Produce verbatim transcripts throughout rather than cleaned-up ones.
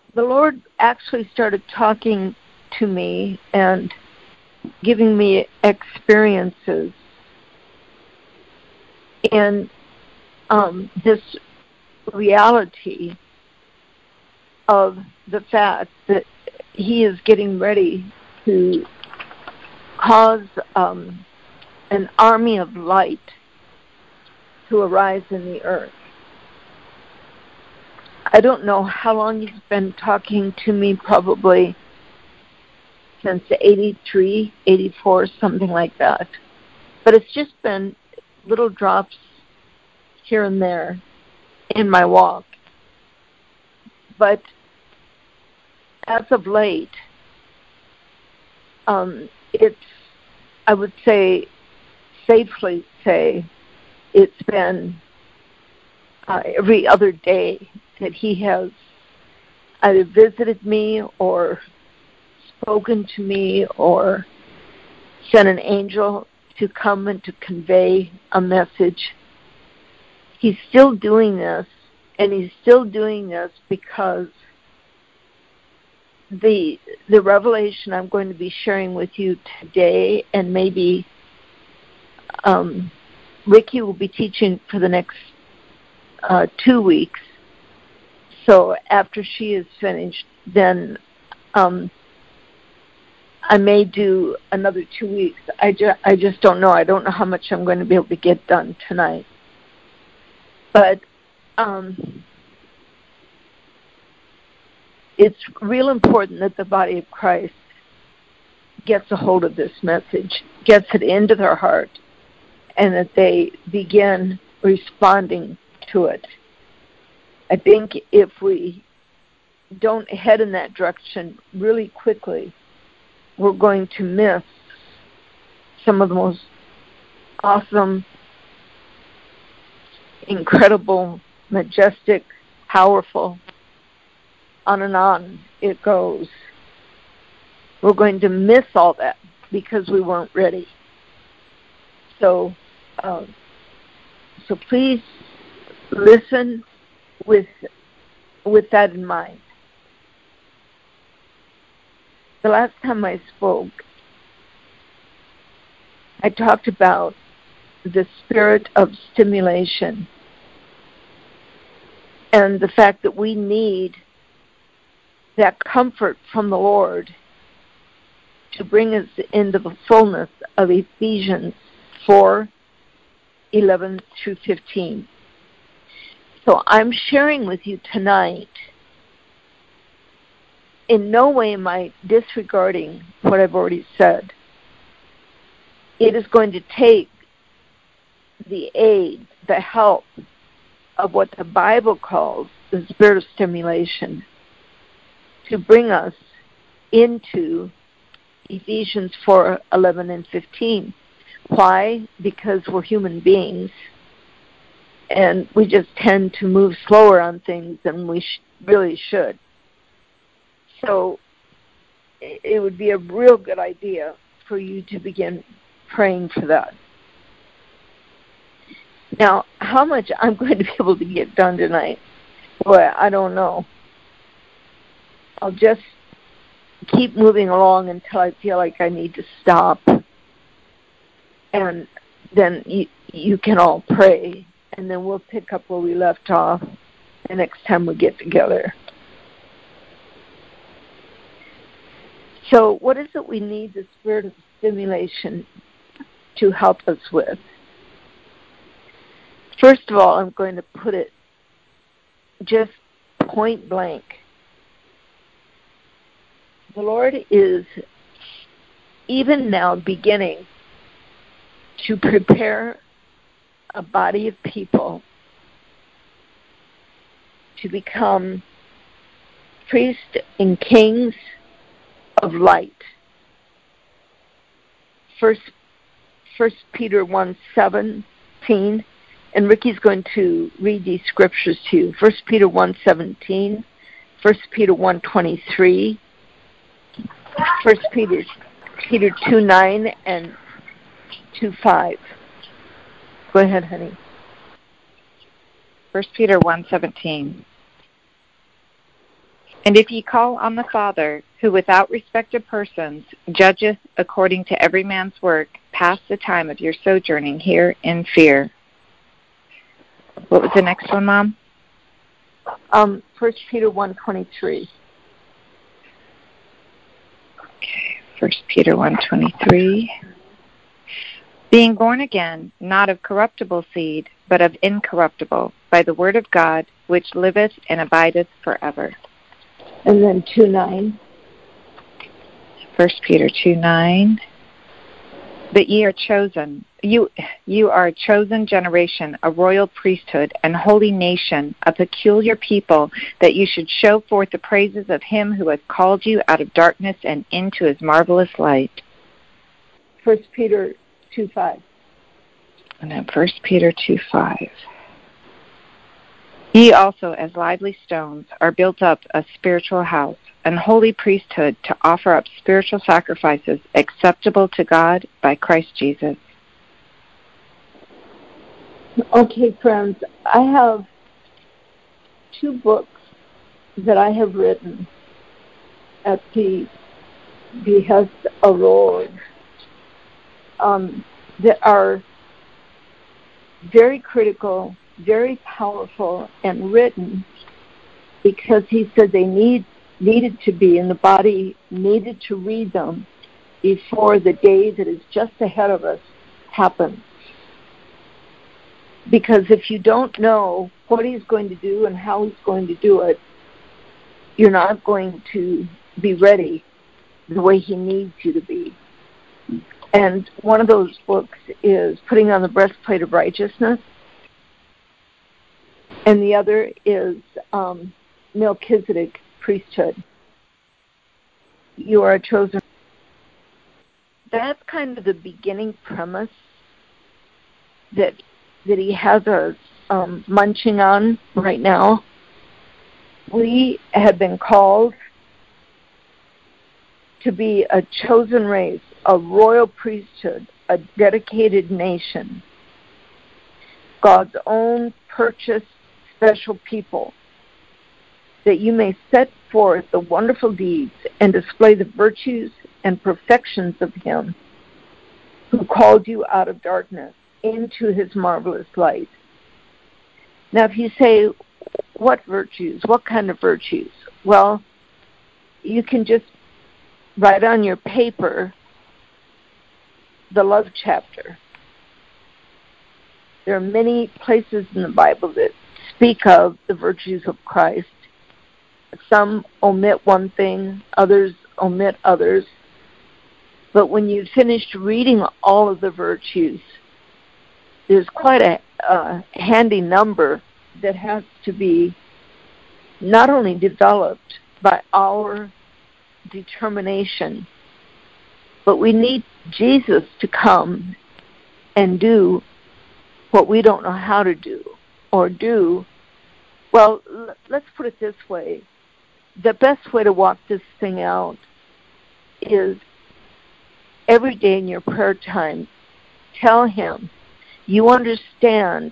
the Lord actually started talking to me and giving me experiences in um, this reality of the fact that He is getting ready to cause um, an army of light to arise in the earth. I don't know how long He's been talking to me, probably since eighty-three, eighty-four, something like that. But it's just been little drops here and there in my walk. But as of late, um, it's, I would say, safely say, it's been uh, every other day that He has either visited me or spoken to me or sent an angel to come and to convey a message. He's still doing this, and He's still doing this because the the revelation I'm going to be sharing with you today, and maybe um, Ricky will be teaching for the next uh, two weeks. So after she is finished, then um, I may do another two weeks. I, ju- I just don't know. I don't know how much I'm going to be able to get done tonight. But um, it's real important that the body of Christ gets a hold of this message, gets it into their heart, and that they begin responding to it. I think if we don't head in that direction really quickly, we're going to miss some of the most awesome, incredible, majestic, powerful, on and on it goes. We're going to miss all that because we weren't ready. So, uh, so please listen with with that in mind. The last time I spoke, I talked about the spirit of stimulation and the fact that we need that comfort from the Lord to bring us into the fullness of Ephesians four, eleven through fifteen. So I'm sharing with you tonight. In no way am I disregarding what I've already said. It is going to take the aid, the help of what the Bible calls the spirit of stimulation to bring us into Ephesians four, eleven, and fifteen. Why? Because we're human beings, and we just tend to move slower on things than we sh- really should. So it would be a real good idea for you to begin praying for that. Now, how much I'm going to be able to get done tonight, boy, I don't know. I'll just keep moving along until I feel like I need to stop. And then you, you can all pray, and then we'll pick up where we left off the next time we get together. So what is it we need the spirit of stimulation to help us with? First of all, I'm going to put it just point blank. The Lord is even now beginning to prepare a body of people to become priests and kings of light. First, First Peter one seventeen, and Ricky's going to read these scriptures to you. First Peter one seventeen, First Peter one twenty-three, First Peter Peter two nine, and two five. Go ahead, honey. First Peter one seventeen. And if ye call on the Father, who without respect of persons judgeth according to every man's work, pass the time of your sojourning here in fear. What was the next one, Mom? Um, First Peter one twenty-three. Okay, First Peter one twenty-three. Being born again, not of corruptible seed, but of incorruptible, by the word of God, which liveth and abideth forever. And then two nine. First Peter two nine. But ye are chosen, you you are a chosen generation, a royal priesthood, and holy nation, a peculiar people, that you should show forth the praises of him who hath called you out of darkness and into his marvelous light. First Peter two five. And then First Peter two five. Ye also, as lively stones, are built up a spiritual house, an holy priesthood, to offer up spiritual sacrifices acceptable to God by Christ Jesus. Okay, friends, I have two books that I have written at the behest of the Lord um, that are very critical, very powerful, and written because he said they need needed to be, and the body needed to read them before the day that is just ahead of us happens. Because if you don't know what he's going to do and how he's going to do it, you're not going to be ready the way he needs you to be. And one of those books is Putting on the Breastplate of Righteousness, and the other is um, Melchizedek Priesthood. You are a chosen. That's kind of the beginning premise that that he has us um, munching on right now. We have been called to be a chosen race, a royal priesthood, a dedicated nation, God's own purchased special people, that you may set forth the wonderful deeds and display the virtues and perfections of him who called you out of darkness into his marvelous light. Now, if you say, what virtues? What kind of virtues? Well, you can just write on your paper the love chapter. There are many places in the Bible that speak of the virtues of Christ. Some omit one thing, others omit others. But when you've finished reading all of the virtues, there's quite a uh, handy number that has to be not only developed by our determination, but we need Jesus to come and do what we don't know how to do or do. Well, l- let's put it this way. The best way to walk this thing out is every day in your prayer time, tell him you understand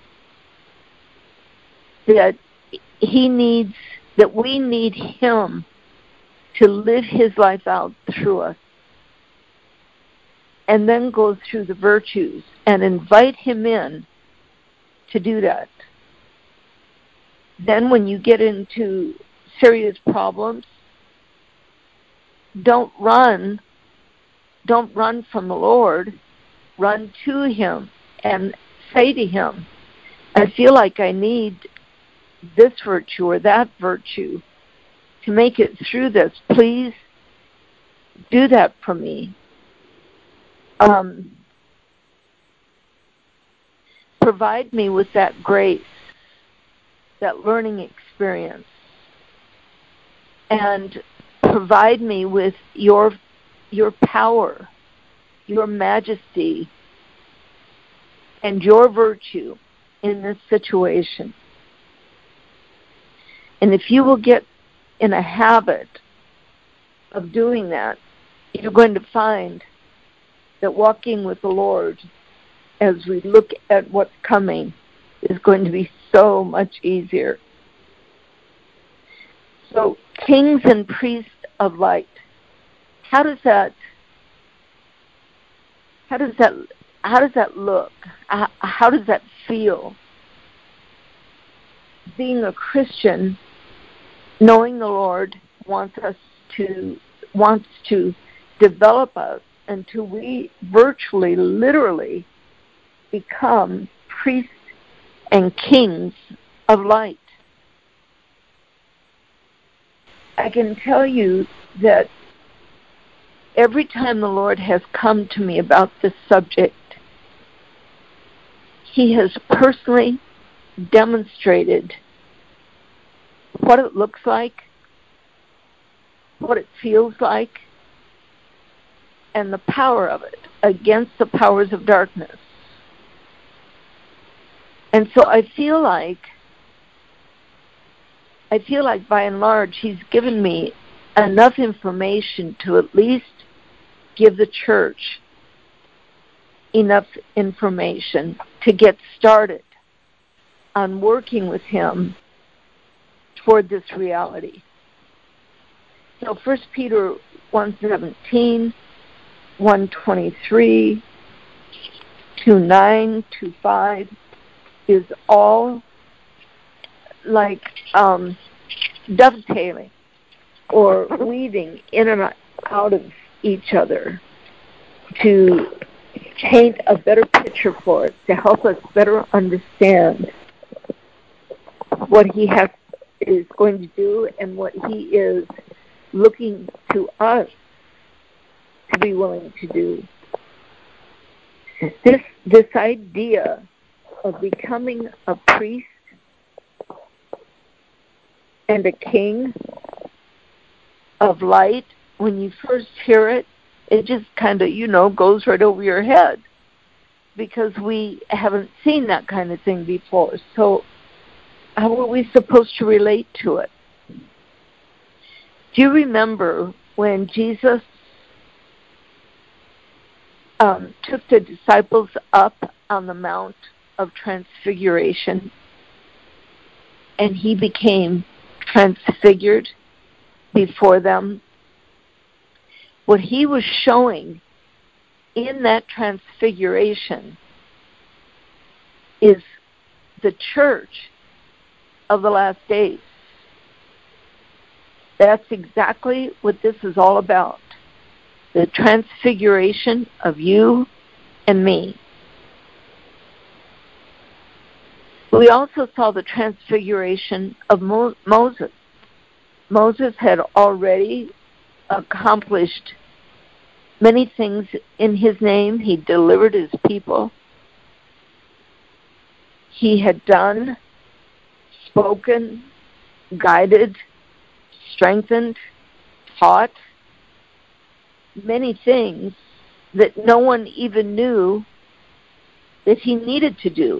that he needs, that we need him to live his life out through us. And then go through the virtues and invite him in to do that. Then when you get into serious problems, don't run. Don't run from the Lord. Run to him and say to him, I feel like I need this virtue or that virtue to make it through this. Please do that for me. Um, provide me with that grace, that learning experience, and provide me with your your power, your majesty, and your virtue in this situation. And if you will get in a habit of doing that, you're going to find that walking with the Lord, as we look at what's coming, is going to be so much easier. So kings and priests of light. How does that how does that how does that look? How, how does that feel? Being a Christian, knowing the Lord wants us to wants to develop us until we virtually, literally become priests and kings of light. I can tell you that every time the Lord has come to me about this subject, He has personally demonstrated what it looks like, what it feels like, and the power of it against the powers of darkness. And so I feel like, I feel like by and large, He's given me enough information to at least give the church enough information to get started on working with Him toward this reality. So First Peter one seventeen, one twenty-three, two nine, two five is all like um, dovetailing or weaving in and out of each other to paint a better picture for us, to help us better understand what He has is going to do and what He is looking to us to be willing to do. This this idea of becoming a priest and a king of light, when you first hear it, it just kind of, you know, goes right over your head because we haven't seen that kind of thing before. So how are we supposed to relate to it? Do you remember when Jesus um, took the disciples up on the Mount of Transfiguration and He became transfigured before them? What He was showing in that transfiguration is the church of the last days. That's exactly what this is all about. The transfiguration of you and me. We also saw the transfiguration of Mo- Moses. Moses had already accomplished many things in his name. He delivered his people. He had done, spoken, guided, strengthened, taught many things that no one even knew that he needed to do.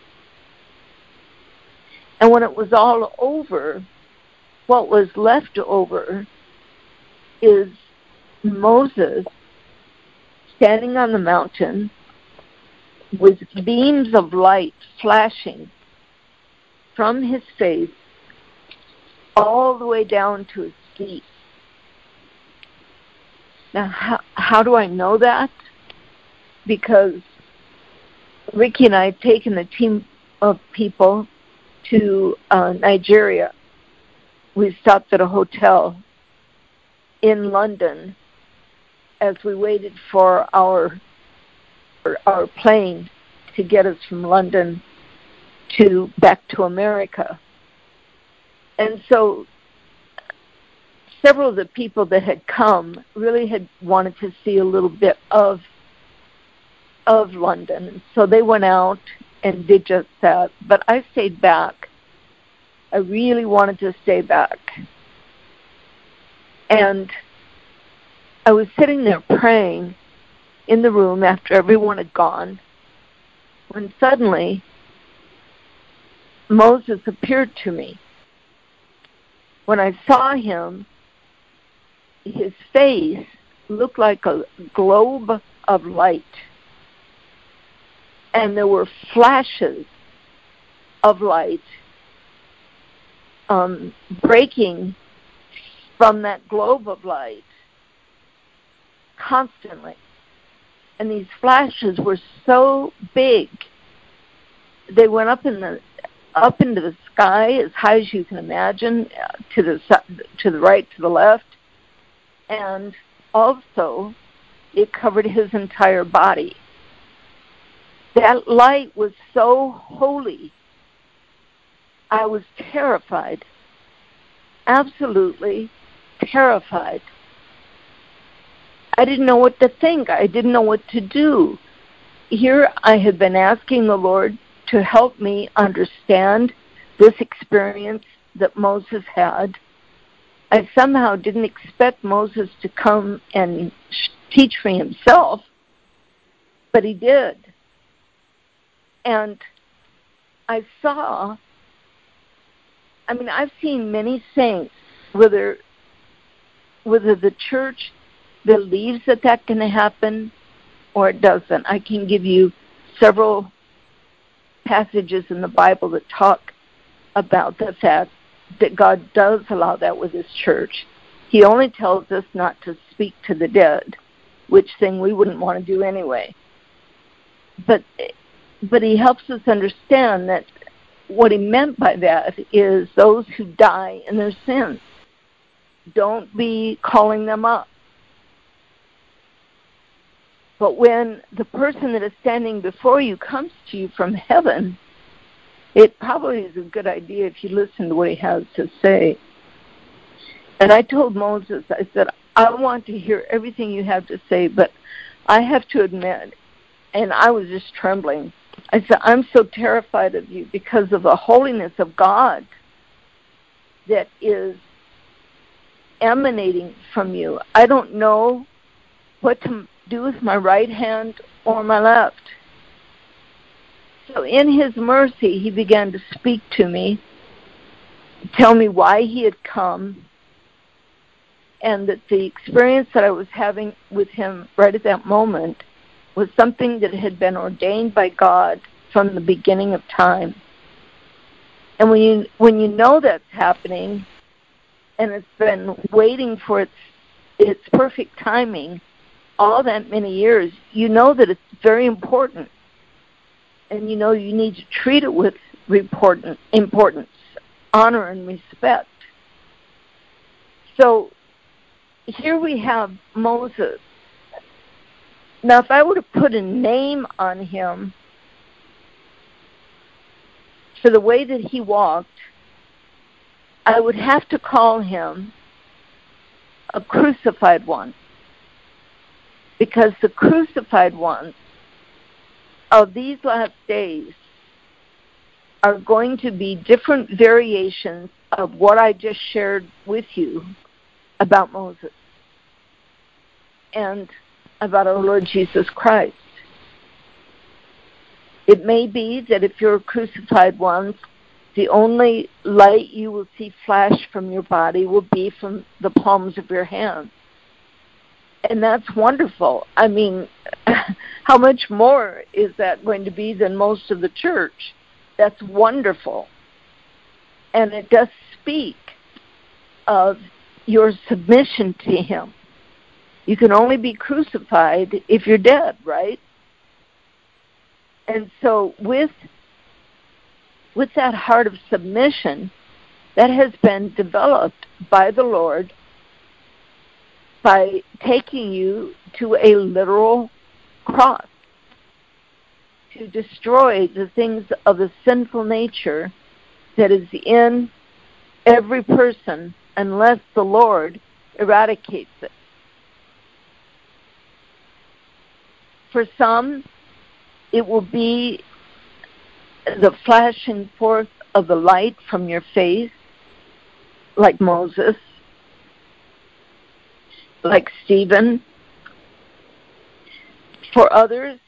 And when it was all over, what was left over is Moses standing on the mountain with beams of light flashing from his face all the way down to his feet. Now, how, how do I know that? Because Ricky and I had taken a team of people to uh, Nigeria. We stopped at a hotel in London as we waited for our our plane to get us from London to back to America. And so several of the people that had come really had wanted to see a little bit of of London. So they went out and did just that. But I stayed back. I really wanted to stay back. And I was sitting there praying in the room after everyone had gone, when suddenly Moses appeared to me. When I saw him, his face looked like a globe of light. And there were flashes of light um, breaking from that globe of light constantly. And these flashes were so big, they went up in the up into the sky as high as you can imagine, to the to the right, to the left, and also it covered his entire body. That light was so holy, I was terrified, absolutely terrified. I didn't know what to think. I didn't know what to do. Here I had been asking the Lord to help me understand this experience that Moses had. I somehow didn't expect Moses to come and teach me himself, but he did. And I saw, I mean, I've seen many saints, whether, whether the church believes that that can happen or it doesn't. I can give you several passages in the Bible that talk about the fact that God does allow that with his church. He only tells us not to speak to the dead, which thing we wouldn't want to do anyway. But but he helps us understand that what he meant by that is those who die in their sins. Don't be calling them up. But when the person that is standing before you comes to you from heaven, it probably is a good idea if you listen to what he has to say. And I told Moses, I said, I want to hear everything you have to say, but I have to admit, and I was just trembling, I said, I'm so terrified of you because of the holiness of God that is emanating from you. I don't know what to do with my right hand or my left. So in his mercy, he began to speak to me, tell me why he had come, and that the experience that I was having with him right at that moment was something that had been ordained by God from the beginning of time. And when you when you know that's happening, and it's been waiting for its its perfect timing all that many years, you know that it's very important. And you know you need to treat it with important, importance, honor, and respect. So here we have Moses. Now, if I were to put a name on him for the way that he walked, I would have to call him a crucified one. Because the crucified ones of these last days are going to be different variations of what I just shared with you about Moses and about our Lord Jesus Christ. It may be that if you're crucified ones, the only light you will see flash from your body will be from the palms of your hands. And that's wonderful. I mean, how much more is that going to be than most of the church? That's wonderful. And it does speak of your submission to him. You can only be crucified if you're dead, right? And so with, with that heart of submission, that has been developed by the Lord by taking you to a literal cross to destroy the things of the sinful nature that is in every person unless the Lord eradicates it. For some, it will be the flashing forth of the light from your face, like Moses, like Stephen. For others,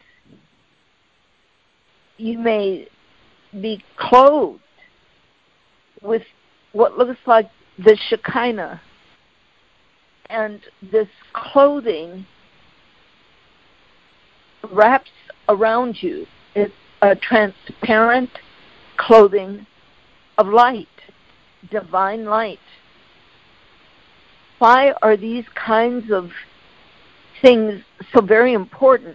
you may be clothed with what looks like the Shekinah, and this clothing wraps around you. It's a transparent clothing of light, divine light. why are these kinds of things so very important?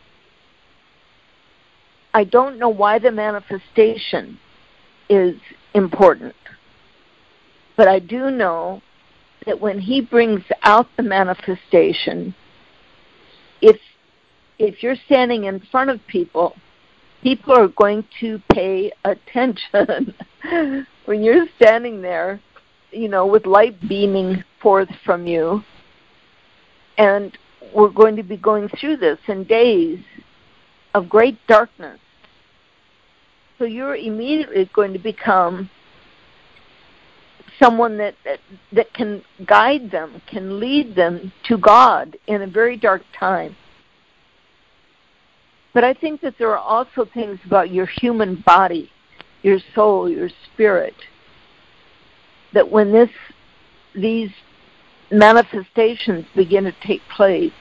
I don't know why the manifestation is important, but I do know that when he brings out the manifestation, if if you're standing in front of people, people are going to pay attention. When you're standing there, you know, with light beaming forth from you, and we're going to be going through this in days of great darkness. So you're immediately going to become someone that, that that can guide them, can lead them to God in a very dark time. But I think that there are also things about your human body, your soul, your spirit, that when this these manifestations begin to take place,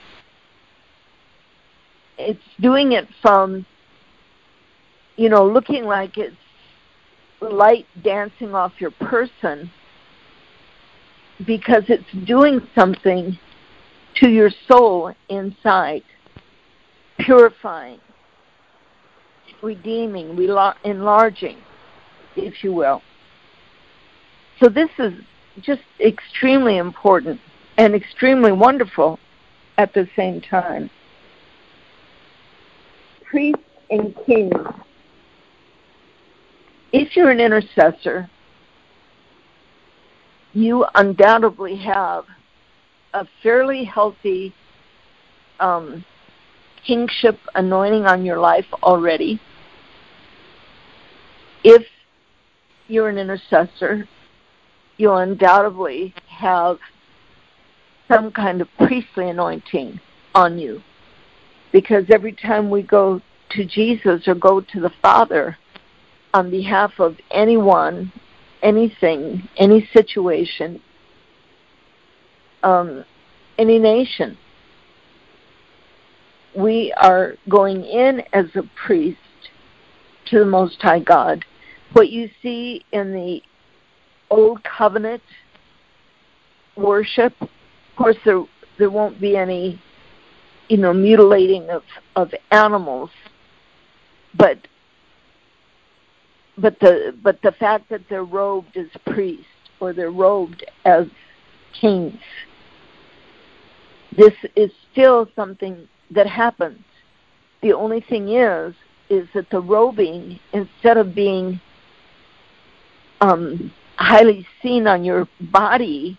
it's doing it from, you know, looking like it's light dancing off your person, because it's doing something to your soul inside, purifying, redeeming, enlarging, if you will. So this is just extremely important and extremely wonderful at the same time. Priests and kings. If you're an intercessor, you undoubtedly have a fairly healthy um, kingship anointing on your life already. If you're an intercessor, you'll undoubtedly have some kind of priestly anointing on you. Because every time we go to Jesus or go to the Father on behalf of anyone, anything, any situation, um, any nation, we are going in as a priest to the Most High God. What you see in the Old Covenant worship, of course, there there won't be any, you know, mutilating of, of animals, but but the but the fact that they're robed as priests or they're robed as kings, this is still something that happens. The only thing is, is that the robing, instead of being um, highly seen on your body,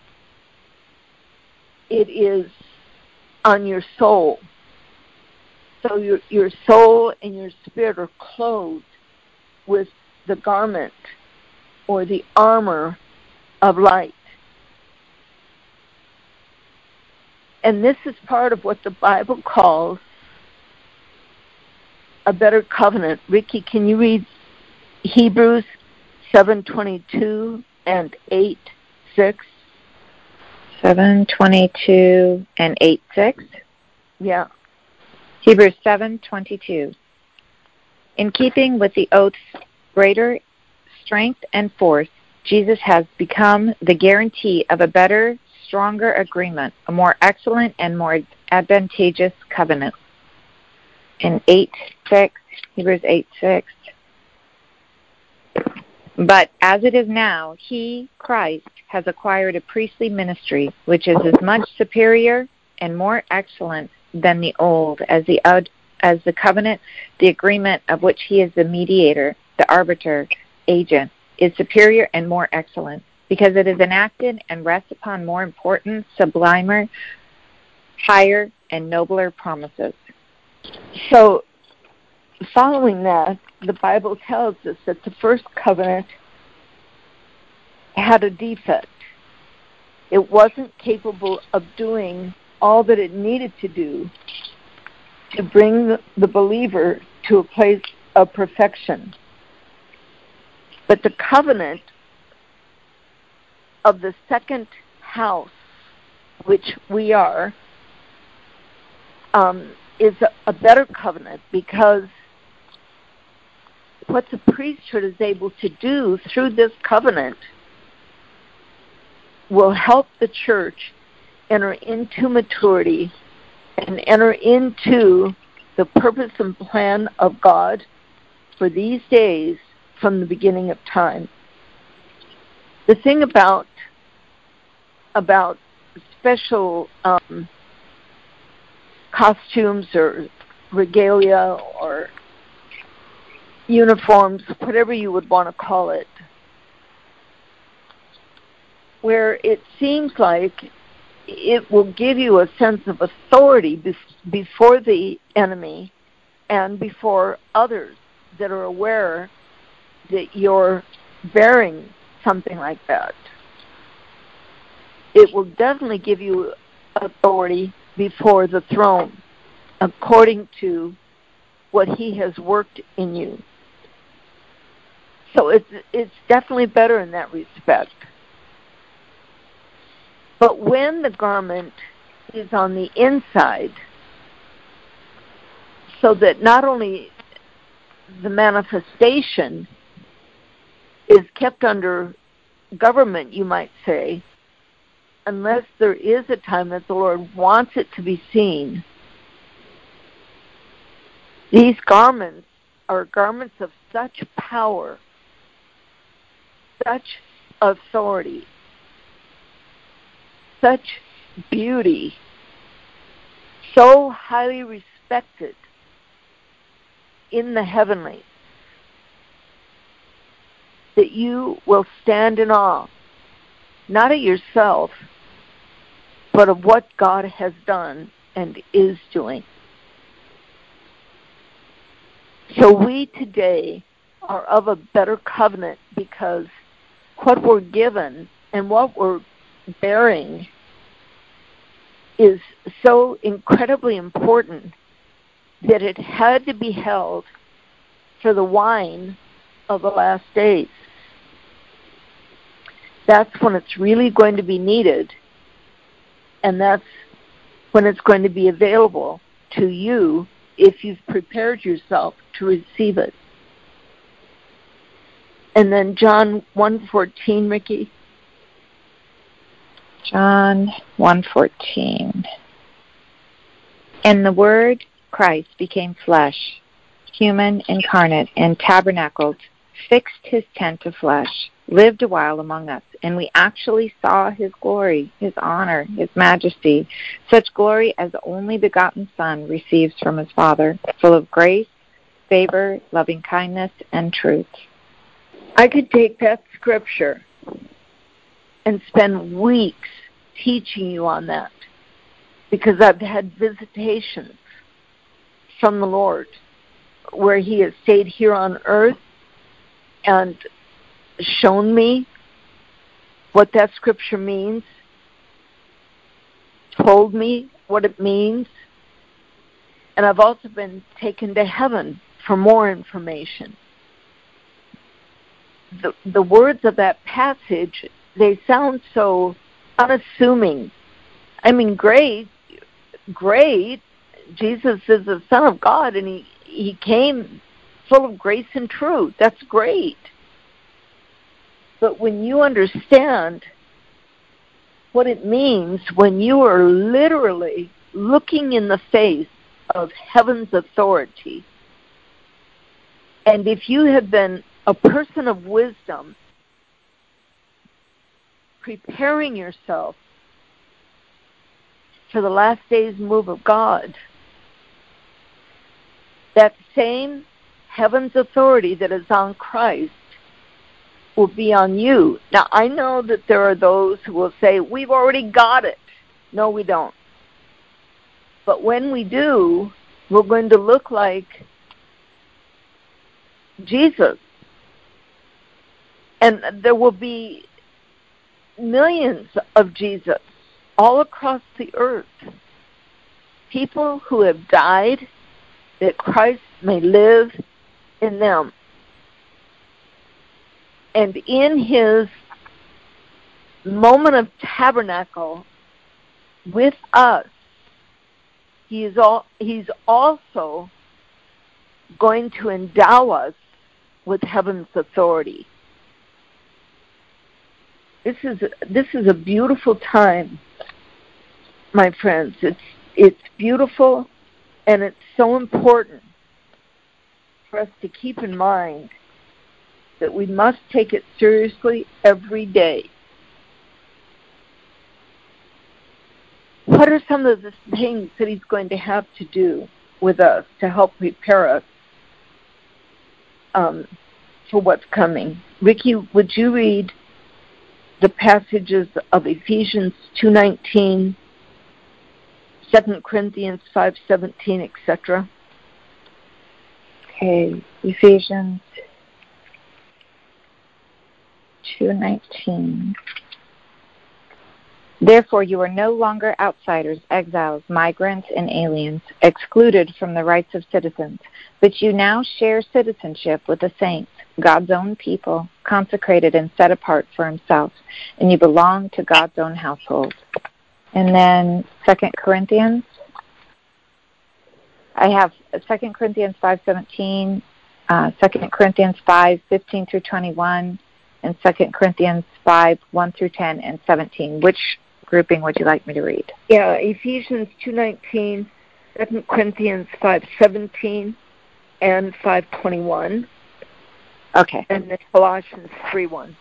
it is on your soul. So your your soul and your spirit are clothed with the garment or the armor of light. And this is part of what the Bible calls a better covenant. Ricky, can you read Hebrews seven twenty-two and eight six? seven twenty-two and eight six? Yeah. Hebrews seven twenty-two. In keeping with the oath's greater strength and force, Jesus has become the guarantee of a better, stronger agreement, a more excellent and more advantageous covenant. In eight six, Hebrews eight six. But as it is now, he, Christ, has acquired a priestly ministry, which is as much superior and more excellent than the old, as the as the covenant, the agreement of which he is the mediator, the arbiter, agent, is superior and more excellent, because it is enacted and rests upon more important, sublimer, higher, and nobler promises. So, following that, the Bible tells us that the first covenant had a defect. It wasn't capable of doing all that it needed to do to bring the, the believer to a place of perfection. But the covenant of the second house, which we are, um, is a, a better covenant, because what the priesthood is able to do through this covenant will help the church enter into maturity and enter into the purpose and plan of God for these days from the beginning of time. The thing about about special um, costumes or regalia or uniforms, whatever you would want to call it, where it seems like it will give you a sense of authority be- before the enemy and before others that are aware that you're bearing something like that. It will definitely give you authority before the throne, according to what he has worked in you. So it's it's definitely better in that respect. But when the garment is on the inside, so that not only the manifestation is kept under government, you might say, unless there is a time that the Lord wants it to be seen, these garments are garments of such power, such authority, such beauty, so highly respected in the heavenlies, that you will stand in awe, not of yourself, but of what God has done and is doing. So we today are of a better covenant because what we're given and what we're bearing is so incredibly important that it had to be held for the wine of the last days. That's when it's really going to be needed, and that's when it's going to be available to you if you've prepared yourself to receive it. And then John one fourteen, Ricky. John one fourteen. And the Word, Christ, became flesh, human, incarnate, and tabernacled, fixed his tent of flesh, lived a while among us, and we actually saw his glory, his honor, his majesty, such glory as the only begotten Son receives from his Father, full of grace, favor, loving kindness, and truth. I could take that scripture and spend weeks teaching you on that, because I've had visitations from the Lord where he has stayed here on earth and shown me what that scripture means, told me what it means, and I've also been taken to heaven for more information. The, the words of that passage, they sound so unassuming. I mean, great, great. Jesus is the Son of God, and he, he came full of grace and truth. That's great. But when you understand what it means when you are literally looking in the face of heaven's authority, and if you have been a person of wisdom, preparing yourself for the last days move of God, that same heaven's authority that is on Christ will be on you. Now, I know that there are those who will say, we've already got it. No, we don't. But when we do, we're going to look like Jesus. And there will be millions of Jesus all across the earth. People who have died that Christ may live in them. And in his moment of tabernacle with us, he is all, he's also going to endow us with heaven's authority. This is this is a beautiful time my friends. It's it's beautiful, and it's so important for us to keep in mind that we must take it seriously every day. What are some of the things that he's going to have to do with us to help prepare us um, for what's coming? Ricky, would you read the passages of Ephesians two nineteen, Second Corinthians five seventeen, et cetera? Okay, Ephesians two nineteen. Therefore you are no longer outsiders, exiles, migrants, and aliens, excluded from the rights of citizens, but you now share citizenship with the saints, God's own people, consecrated and set apart for himself, and you belong to God's own household. And then Second Corinthians. I have Second Corinthians five seventeen, uh, Second Corinthians five fifteen through twenty-one, and Second Corinthians five one through ten and seventeen. Which grouping would you like me to read? Yeah, Ephesians two nineteen, Second Corinthians five seventeen, and five twenty-one. Okay. And then Colossians three one.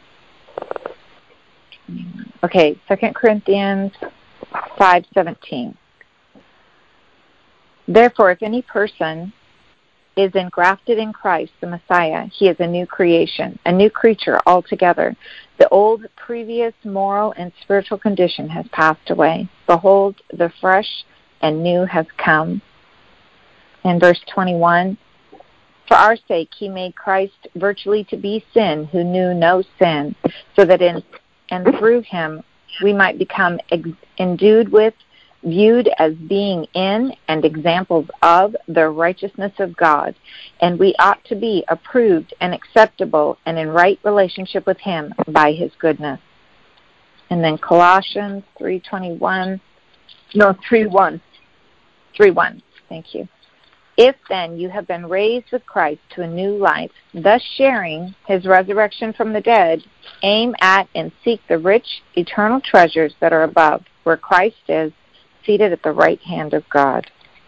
Okay, Second Corinthians five seventeen. Therefore, if any person is engrafted in Christ, the Messiah, he is a new creation, a new creature altogether. The old, previous moral and spiritual condition has passed away. Behold, the fresh and new has come. And verse twenty-one, for our sake he made Christ virtually to be sin, who knew no sin, so that in and through him we might become ex- endued with, viewed as being in and examples of the righteousness of God, and we ought to be approved and acceptable and in right relationship with him by his goodness. And then Colossians three twenty-one. No, three one. three one. Thank you. If then you have been raised with Christ to a new life, thus sharing his resurrection from the dead, aim at and seek the rich eternal treasures that are above, where Christ is, seated at the right hand of God.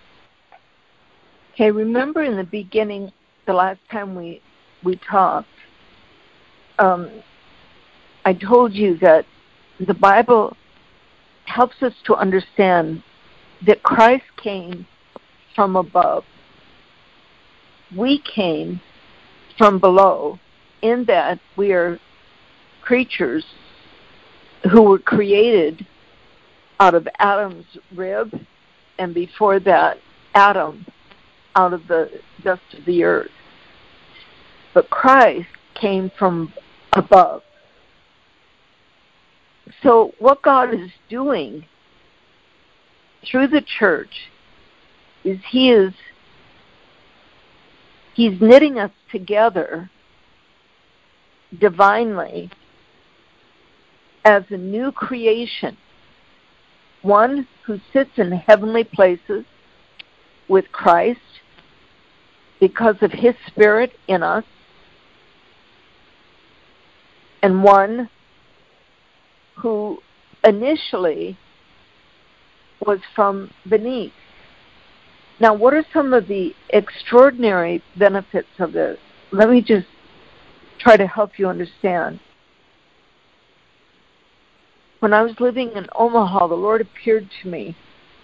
Okay, remember in the beginning, the last time we, we talked, um, I told you that the Bible helps us to understand that Christ came from above. We came from below, in that we are creatures who were created out of Adam's rib, and before that, Adam out of the dust of the earth. But Christ came from above. So what God is doing through the church is he is he's knitting us together divinely as a new creation, one who sits in heavenly places with Christ because of his Spirit in us, and one who initially was from beneath. Now, what are some of the extraordinary benefits of this? Let me just try to help you understand. When I was living in Omaha, the Lord appeared to me.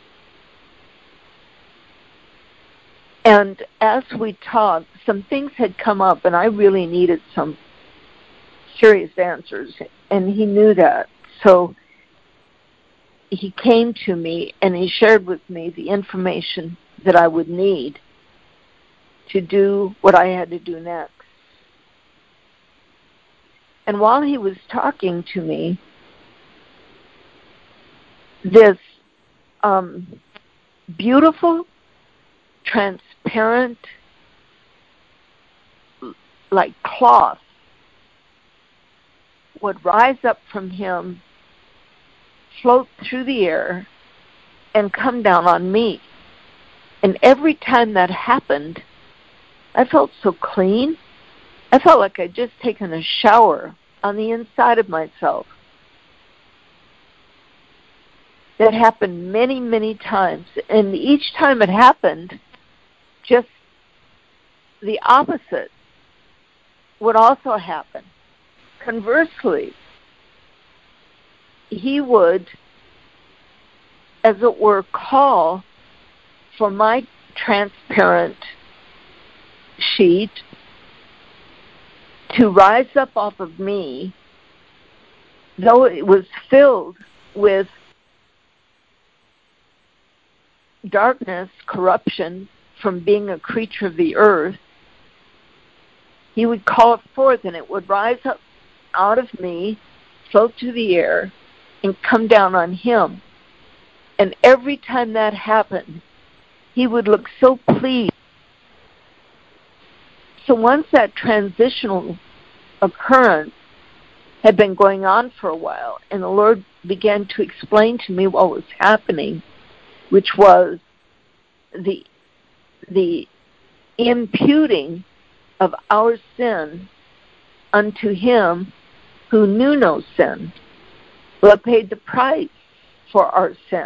And as we talked, some things had come up, and I really needed some serious answers, and he knew that. So he came to me, and he shared with me the information that I would need to do what I had to do next. And while he was talking to me, this um, beautiful, transparent, like cloth would rise up from him, float through the air, and come down on me. And every time that happened, I felt so clean. I felt like I'd just taken a shower on the inside of myself. that happened many, many times. And each time it happened, just the opposite would also happen. Conversely, he would, as it were, call for my transparent sheet to rise up off of me, though it was filled with darkness, corruption from being a creature of the earth. He would call it forth, and it would rise up out of me, float through the air, and come down on him. And every time that happened, he would look so pleased. So once that transitional occurrence had been going on for a while, and the Lord began to explain to me what was happening, which was the the imputing of our sin unto him who knew no sin, but paid the price for our sin.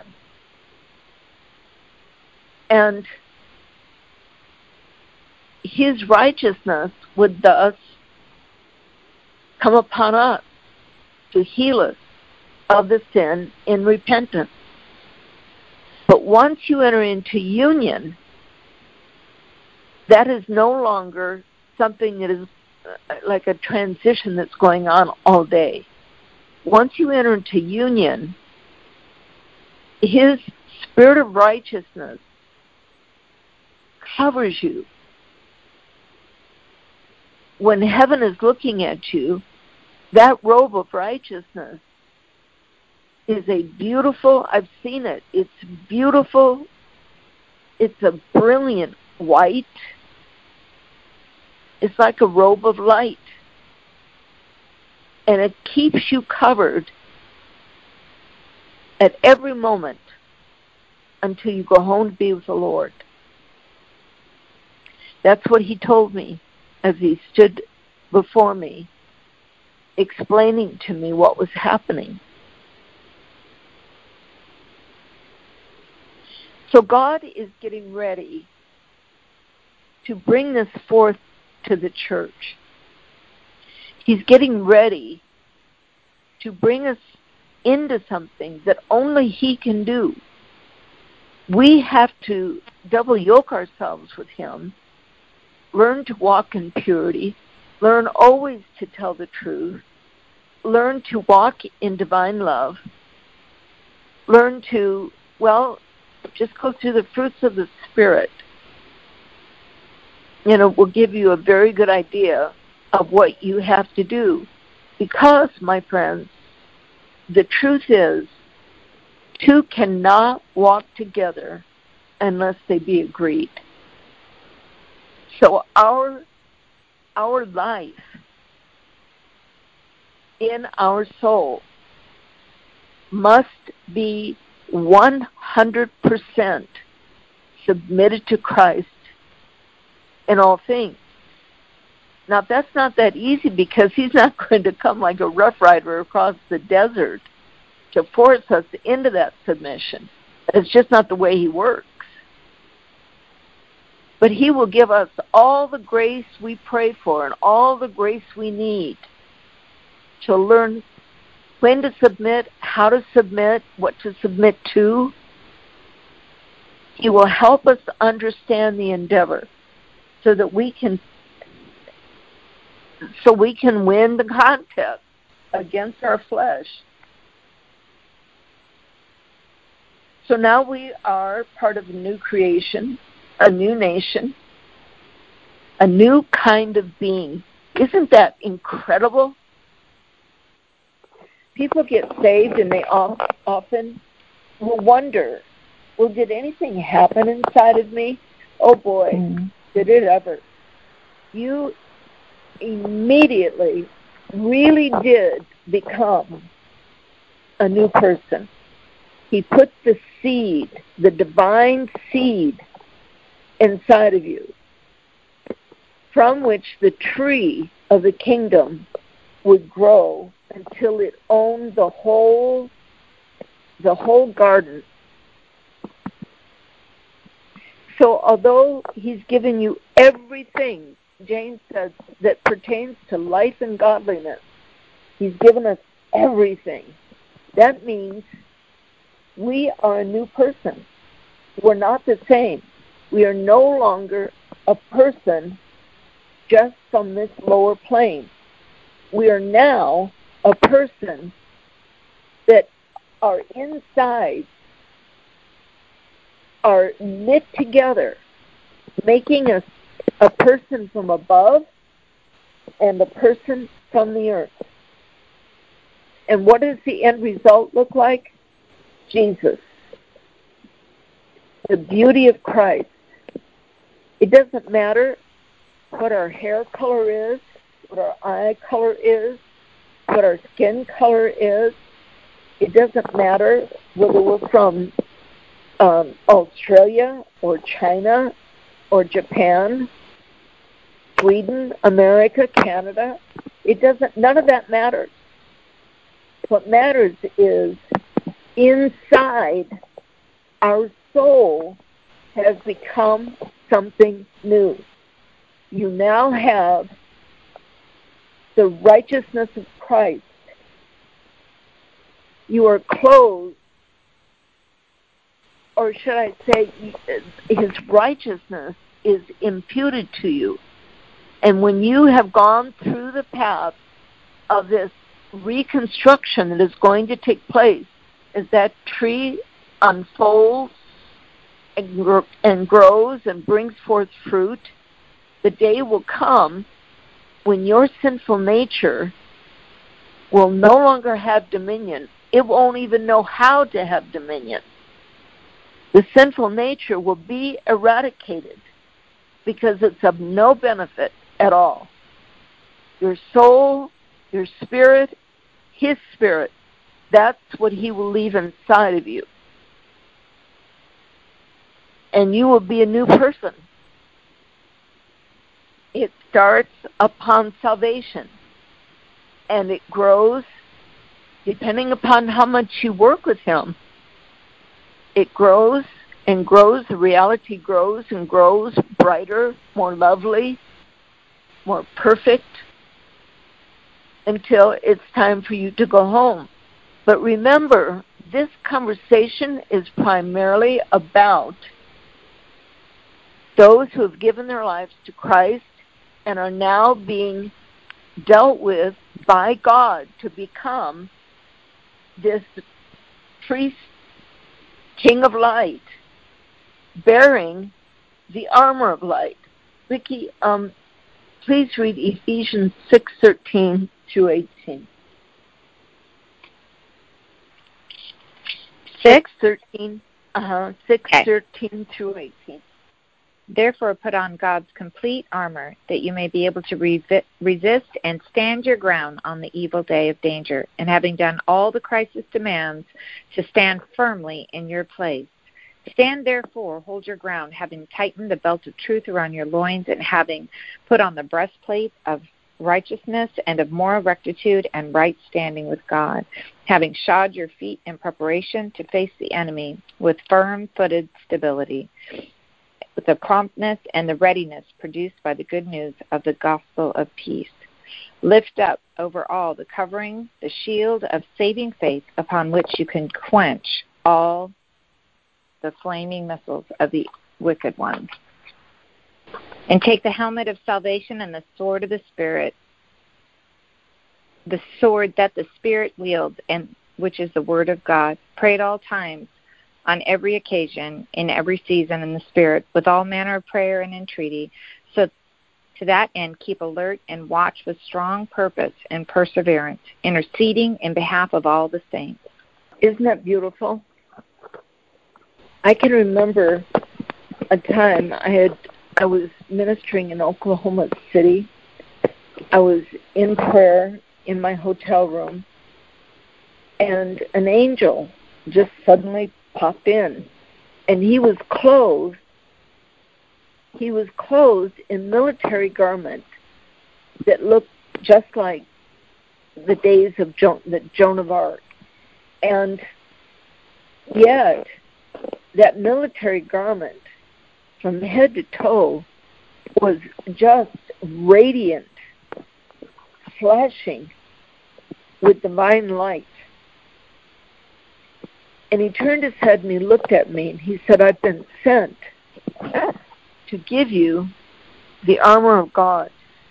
And his righteousness would thus come upon us to heal us of the sin in repentance. But once you enter into union, that is no longer something that is like a transition that's going on all day. Once you enter into union, his spirit of righteousness covers you. When heaven is looking at you, that robe of righteousness is a beautiful, I've seen it, it's beautiful, it's a brilliant white. It's like a robe of light. And it keeps you covered at every moment until you go home to be with the Lord. That's what he told me as he stood before me, explaining to me what was happening. So God is getting ready to bring this forth to the church. He's getting ready to bring us into something that only he can do. We have to double yoke ourselves with him, learn to walk in purity, learn always to tell the truth, learn to walk in divine love, learn to, well, just go through the fruits of the Spirit. You know, will give you a very good idea of what you have to do. Because, my friends, the truth is, two cannot walk together unless they be agreed. So our our life in our soul must be one hundred percent submitted to Christ in all things. Now, that's not that easy because he's not going to come like a rough rider across the desert to force us into that submission. It's just not the way he works. But he will give us all the grace we pray for and all the grace we need to learn when to submit, how to submit, what to submit to. He will help us understand the endeavor so that we can so we can win the contest against our flesh. So now we are part of a new creation, a new nation, a new kind of being. Isn't that incredible? People get saved and they often will wonder, well, did anything happen inside of me? Oh boy, mm. did it ever. You immediately really did become a new person. He put the seed, the divine seed, inside of you, from which the tree of the kingdom would grow until it owned the whole the whole garden. So although he's given you everything, James says, that pertains to life and godliness, he's given us everything. That means we are a new person. We're not the same. We are no longer a person just from this lower plane. We are now a person that our insides are knit together, making us a person from above and a person from the earth. And what does the end result look like? Jesus. The beauty of Christ. It doesn't matter what our hair color is, what our eye color is, what our skin color is. It doesn't matter whether we're from um, Australia or China or Japan, Sweden, America, Canada. It doesn't. None of that matters. What matters is inside our soul has become something new. You now have the righteousness of Christ. You are clothed, or should I say, his righteousness is imputed to you. And when you have gone through the path of this reconstruction that is going to take place, as that tree unfolds and, gr- and grows and brings forth fruit, the day will come when your sinful nature will no longer have dominion. It won't even know how to have dominion. The sinful nature will be eradicated because it's of no benefit at all. Your soul, your spirit, his spirit, that's what he will leave inside of you. And you will be a new person. It starts upon salvation, and it grows depending upon how much you work with him. It grows and grows, the reality grows and grows, brighter, more lovely, more perfect, until it's time for you to go home. But remember, this conversation is primarily about those who have given their lives to Christ and are now being dealt with by God to become this priest, king of light, bearing the armor of light. Vicki, um, please read Ephesians six thirteen through eighteen. Six thirteen. Uh huh. Six okay. thirteen through eighteen. Therefore, put on God's complete armor, that you may be able to re- resist and stand your ground on the evil day of danger, and having done all the crisis demands, to stand firmly in your place. Stand therefore, hold your ground, having tightened the belt of truth around your loins, and having put on the breastplate of righteousness and of moral rectitude and right standing with God, having shod your feet in preparation to face the enemy with firm-footed stability, with the promptness and the readiness produced by the good news of the gospel of peace. Lift up over all the covering, the shield of saving faith, upon which you can quench all the flaming missiles of the wicked one. And take the helmet of salvation and the sword of the Spirit, the sword that the Spirit wields, and which is the word of God. Pray at all times, on every occasion, in every season, in the Spirit, with all manner of prayer and entreaty. So to that end, keep alert and watch with strong purpose and perseverance, interceding in behalf of all the saints. Isn't that beautiful? I can remember a time I had I was ministering in Oklahoma City. I was in prayer in my hotel room, and an angel just suddenly popped in, and he was clothed. He was clothed in military garments that looked just like the days of Joan, the Joan of Arc, and Yet, that military garment, from head to toe, was just radiant, flashing with divine light. And he turned his head and he looked at me and he said, I've been sent to give you the armor of God.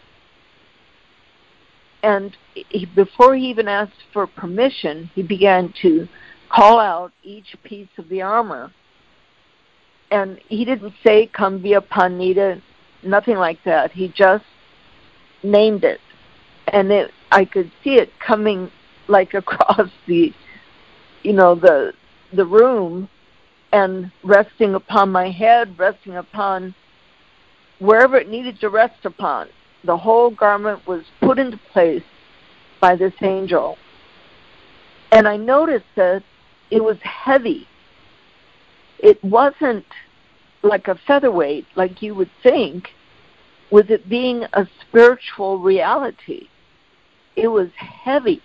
And he, before he even asked for permission, he began to call out each piece of the armor. And he didn't say, come via Panita, nothing like that. He just named it. And it, I could see it coming like across the, you know, the the room and resting upon my head, resting upon wherever it needed to rest upon. The whole garment was put into place by this angel. And I noticed that it was heavy. It wasn't like a featherweight like you would think, with it being a spiritual reality. It was heavy.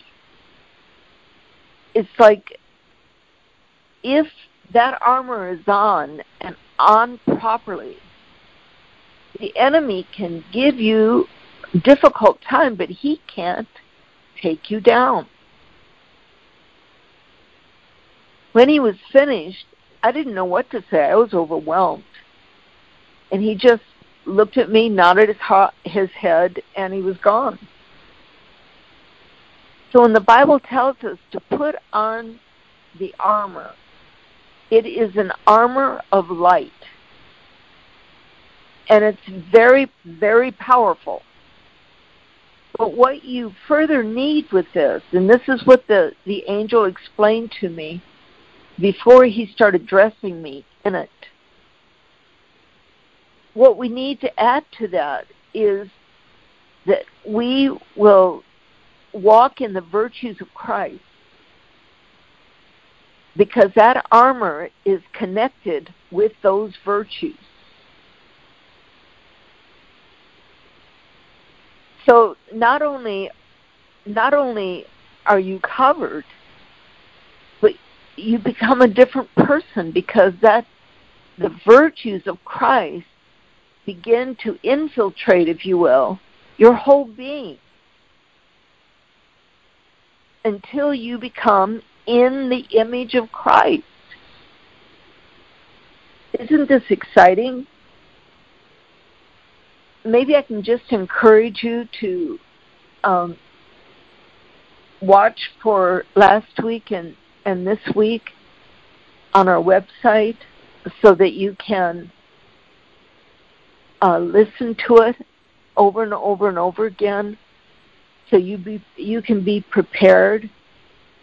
It's like if that armor is on and on properly, the enemy can give you a difficult time, but he can't take you down. When he was finished, I didn't know what to say. I was overwhelmed. And he just looked at me, nodded his, ha- his head, and he was gone. So when the Bible tells us to put on the armor, it is an armor of light. And it's very, very powerful. But what you further need with this, and this is what the, the angel explained to me before he started dressing me in it, what we need to add to that is that we will walk in the virtues of Christ, because that armor is connected with those virtues. So not only not only are you covered, but you become a different person, because that the virtues of Christ begin to infiltrate, if you will, your whole being, until you become in the image of Christ. Isn't this exciting? Maybe I can just encourage you to um, watch for last week and, and this week on our website, so that you can uh, listen to it over and over and over again, so you be you can be prepared